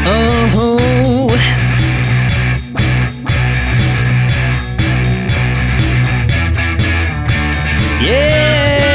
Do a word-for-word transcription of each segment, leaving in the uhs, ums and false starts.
Oh, yeah.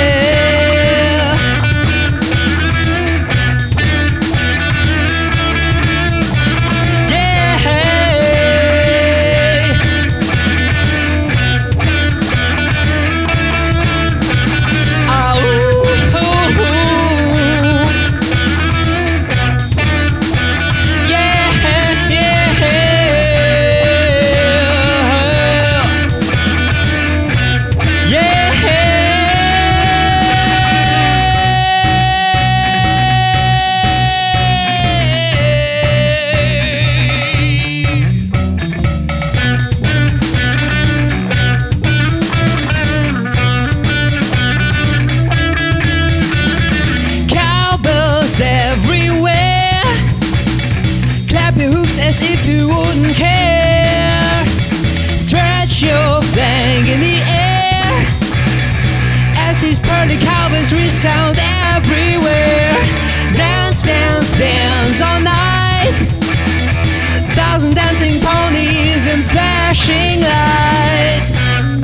Everywhere, clap your hooves as if you wouldn't care. Stretch your flag in the air as these pearly cowbells resound everywhere. Dance, dance, dance all night. Thousand dancing ponies and flashing lights.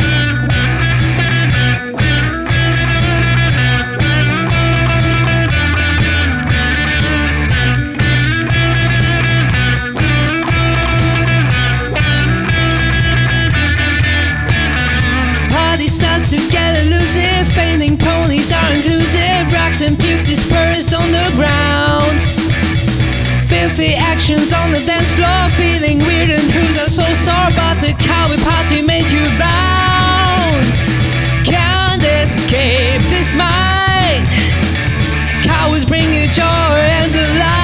Together elusive, fainting ponies are inclusive. Rocks and puke dispersed on the ground. Filthy actions on the dance floor, feeling weird and hooves are so sore. But the cowboy party made you bound. Can't escape this might. Cowards bring you joy and delight.